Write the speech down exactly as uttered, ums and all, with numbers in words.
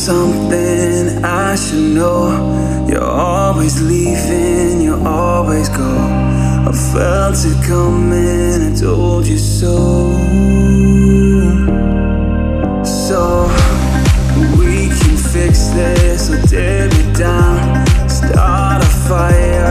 something I should know. You're always leaving, you always go. I felt it coming, I told you so. So we can fix this, so tear me down. Start a fire